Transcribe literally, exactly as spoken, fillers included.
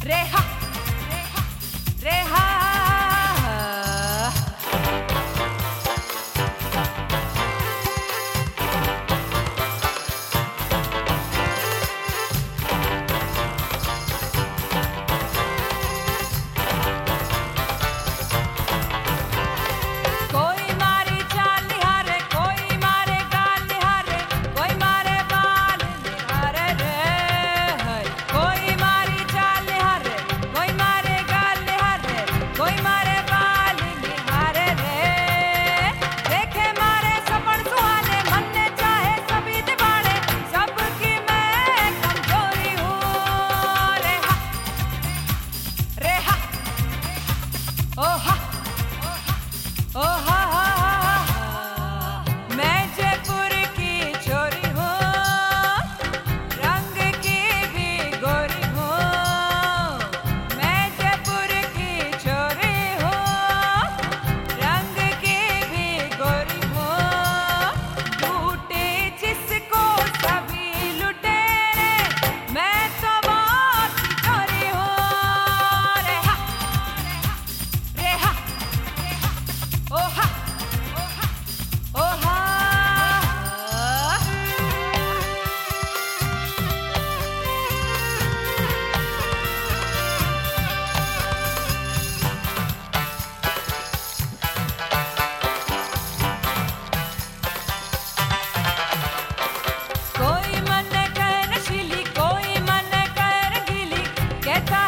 रेहा रेहा कोई मारी चाल निहारे, कोई मारे गाल निहारे, कोई मारे बाल निहारे रे है। कोई मारी चाल निहारे, कोई मारे गाल निहारे, कोई मारे बाल निहारे रे। देखे मारे सपन सुहाने, मन ने चाहे सभी दीवाने, सबकी मैं कमजोरी हूँ। रेहा रेहा ओ हा ओ हा हा हा हा। मैं जयपुर की छोरी हूँ, रंग की भी गोरी हूँ। मैं जयपुर की छोरी हूँ, रंग की भी गोरी हूँ। लूटे जिसको सभी लुटेरे, मैं तो बहुत चोरी हूँ। रेहा रेहा ओ हा ओ हा कोई मन कर नशीली, कोई मन कर रंगीली, कहता